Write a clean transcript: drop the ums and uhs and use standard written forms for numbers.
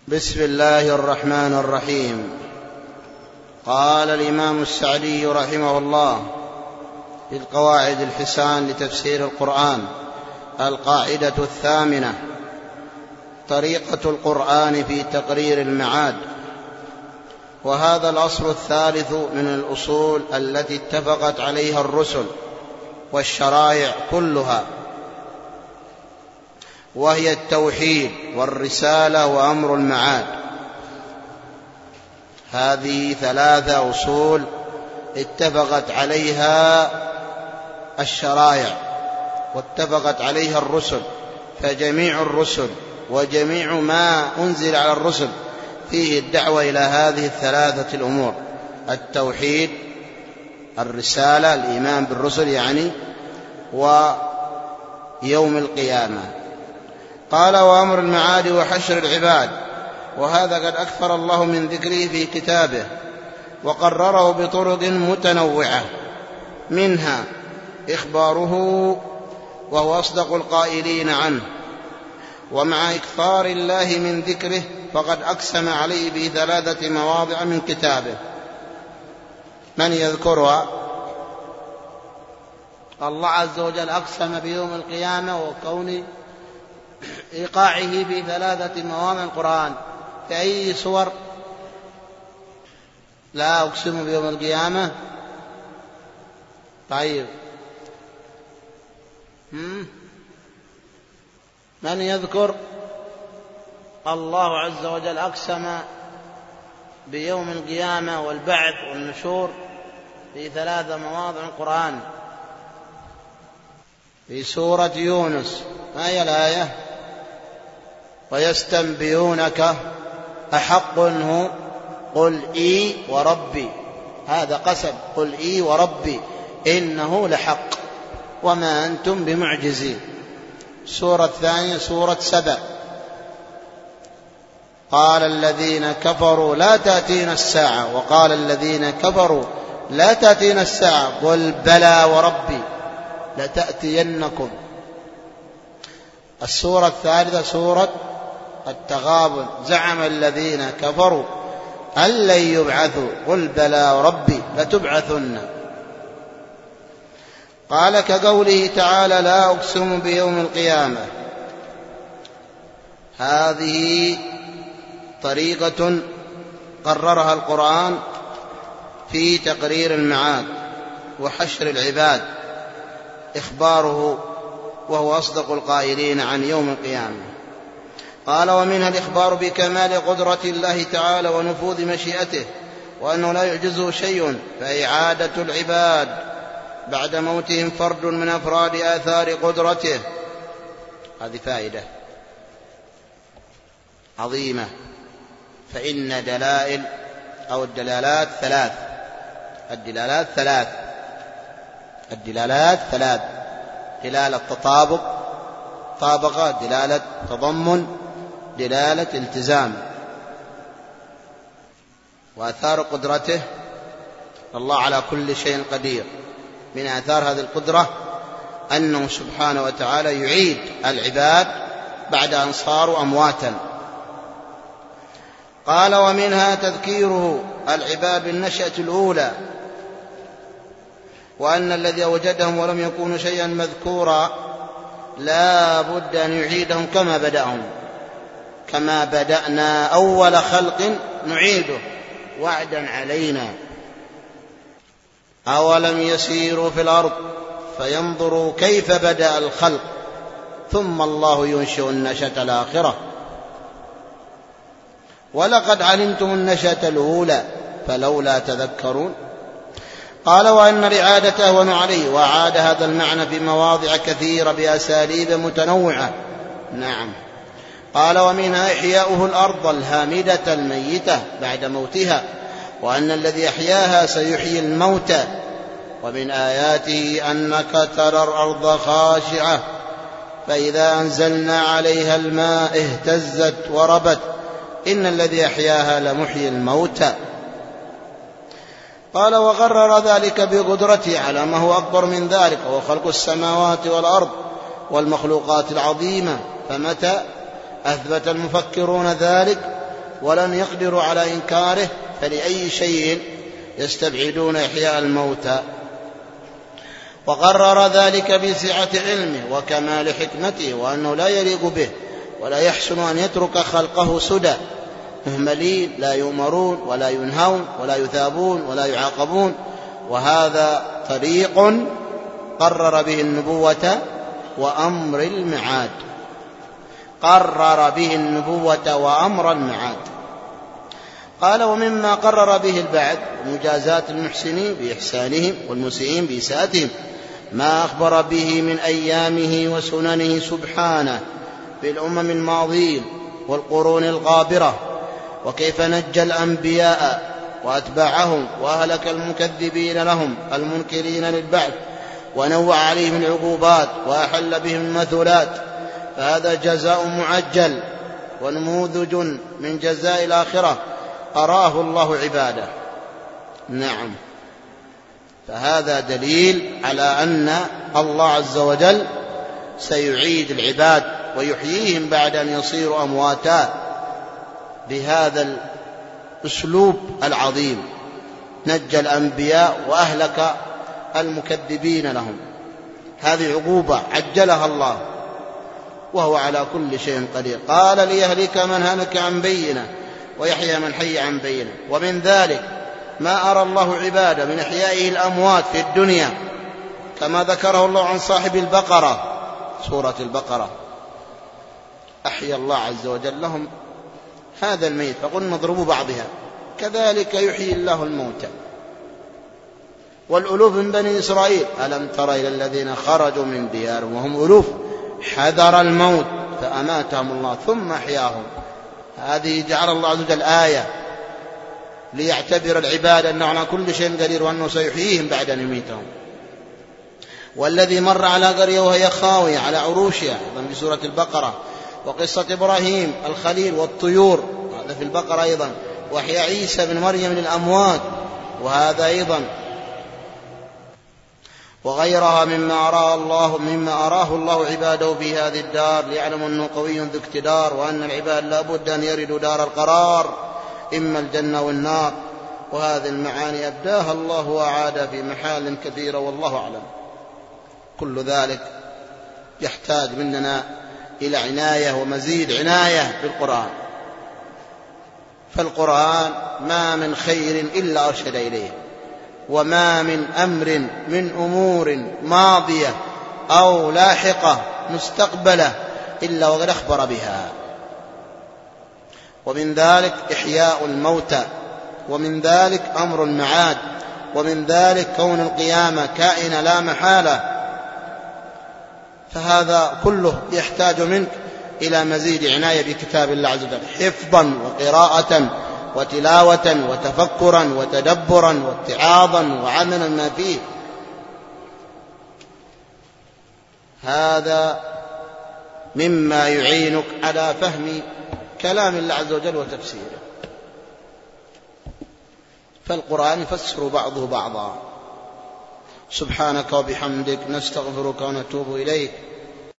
بسم الله الرحمن الرحيم. قال الإمام السعدي رحمه الله في القواعد الحسان لتفسير القرآن: القاعدة 8: طريقة القرآن في تقرير المعاد. وهذا الأصل الثالث من الأصول التي اتفقت عليها الرسل والشرائع كلها، وهي التوحيد والرسالة وأمر المعاد. هذه 3 أصول اتفقت عليها الشرائع واتفقت عليها الرسل، فجميع الرسل وجميع ما أنزل على الرسل فيه الدعوة إلى هذه 3 الأمور: التوحيد، الرسالة الإيمان بالرسل يعني، ويوم القيامة. قال: وأمر المعاد وحشر العباد. وهذا قد أكثر الله من ذكره في كتابه وقرره بطرق متنوعة، منها إخباره وهو أصدق القائلين عنه. ومع إكثار الله من ذكره فقد أقسم عليه في 3 مواضع من كتابه. من يذكرها؟ الله عز وجل أقسم بيوم القيامة وكون إيقاعه في 3 مواضع القرآن. في أي سور؟ لا أقسم بيوم القيامة. طيب، من يذكر؟ الله عز وجل أقسم بيوم القيامة والبعث والنشور في 3 مواضع القرآن. في سورة يونس، ما هي الآية؟ ويستنبئونك أحق هو قل إي وربي. هذا قسم، قل إي وربي إنه لحق وما أنتم بمعجزين. سورة الثانية سورة سبأ: قال الذين كفروا لا تأتينا الساعة، وقال الذين كفروا لا تأتينا الساعة قل بلى وربي لتأتينكم. السورة الثالثة سورة التغابن: زعم الذين كفروا أن لن يبعثوا قل بلى وربي لتبعثن. قال: كقوله تعالى: لا أقسم بيوم القيامة. هذه طريقة قررها القرآن في تقرير المعاد وحشر العباد، إخباره وهو أصدق القائلين عن يوم القيامة. قال: ومنها الإخبار بكمال قدرة الله تعالى ونفوذ مشيئته، وأنه لا يعجزه شيء، فإعادة العباد بعد موتهم فرد من أفراد آثار قدرته. هذه فائدة عظيمة، فإن دلائل أو الدلالات 3. الدلالات 3: دلالة تطابق، طابقة، دلالة تضمن، دلالة التزام. وآثار قدرته: الله على كل شيء قدير. من آثار هذه القدرة أنه سبحانه وتعالى يعيد العباد بعد أن صاروا أمواتا. قال: ومنها تذكيره العباد بالنشأة الأولى، وأن الذي وجدهم ولم يكونوا شيئا مذكورا لا بد أن يعيدهم كما بدأهم، كما بدأنا أول خلق نعيده وعدا علينا. أولم يسيروا في الأرض فينظروا كيف بدأ الخلق ثم الله ينشئ النشأة الآخرة ولقد علمتم النشأة الأولى فلولا تذكرون. قال: وأن الإعادة أهون عليه. وأعاد هذا المعنى في مواضع كثيرة بأساليب متنوعة. نعم. قال: ومنها إحياؤه الأرض الهامدة الميتة بعد موتها، وأن الذي أحياها سيحيي الموتى. ومن آياته أنك ترى الأرض خاشعة فإذا أنزلنا عليها الماء اهتزت وربت إن الذي أحياها لمحيي الموتى. قال: وغرر ذلك بقدرته على ما هو أكبر من ذلك، وهو خلق السماوات والأرض والمخلوقات العظيمة. فمتى أثبت المفكرون ذلك ولن يقدروا على إنكاره، فلأي شيء يستبعدون إحياء الموتى؟ وقرر ذلك بسعة علمه وكمال حكمته، وأنه لا يليق به ولا يحسن أن يترك خلقه سدى مهملين لا يؤمرون ولا ينهون ولا يثابون ولا يعاقبون. وهذا طريق قرر به النبوة وأمر المعاد، قرر به النبوة وأمر المعاد. قال: ومما قرر به البعد مجازات المحسنين بإحسانهم والمسيئين بإساءتهم، ما أخبر به من أيامه وسننه سبحانه بالأمم الماضين والقرون الغابرة، وكيف نجى الأنبياء وأتباعهم وأهلك المكذبين لهم المنكرين للبعث، ونوع عليهم العقوبات وأحل بهم المثلات. فهذا جزاء معجل ونموذج من جزاء الآخرة أراه الله عباده. نعم، فهذا دليل على أن الله عز وجل سيعيد العباد ويحييهم بعد أن يصيروا أمواتا بهذا الأسلوب العظيم. نجى الأنبياء وأهلك المكذبين لهم، هذه عقوبة عجلها الله وهو على كل شيء قدير. قال: ليهلك من هلك عن بينة ويحيى من حي عن بينة. ومن ذلك ما أرى الله عباده من إحيائه الأموات في الدنيا، كما ذكره الله عن صاحب البقرة، سورة البقرة: أحيا الله عز وجل لهم هذا الميت فقلنا اضربوا بعضها، كذلك يحيي الله الموتى. والألوف من بني إسرائيل: ألم تر إلى الذين خرجوا من ديارهم وهم ألوف حذر الموت فأماتهم الله ثم أحياهم. هذه جعل الله عز وجل آية ليعتبر العباد أنه على كل شيء قدير وأنه سيحييهم بعد أن يميتهم. والذي مر على قرية وهي خاوية على عروشها، أيضا في سورة البقرة. وقصة إبراهيم الخليل والطيور، هذا في البقرة أيضا. وإحياء عيسى بن مريم من الأموات، وهذا أيضا. وغيرها مما أراه الله عباده في هذه الدار، ليعلموا أنه قوي ذو اقتدار، وأن العباد لا بد أن يردوا دار القرار، إما الجنة والنار. وهذه المعاني أبداها الله وأعاد في محال كثيرة، والله أعلم. كل ذلك يحتاج مننا إلى عناية ومزيد عناية بالقرآن، فالقرآن ما من خير إلا أرشد إليه، وما من أمر من أمور ماضية أو لاحقة مستقبلة إلا وقد أخبر بها. ومن ذلك إحياء الموتى، ومن ذلك أمر المعاد، ومن ذلك كون القيامة كائنة لا محالة. فهذا كله يحتاج منك إلى مزيد عناية بكتاب الله عز وجل، حفظا وقراءة وتلاوة وتفكرا وتدبرا واتعاظا وعملا ما فيه. هذا مما يعينك على فهم كلام الله عز وجل وتفسيره. فالقرآن يفسر بعضه بعضا. سبحانك وبحمدك نستغفرك ونتوب إليك.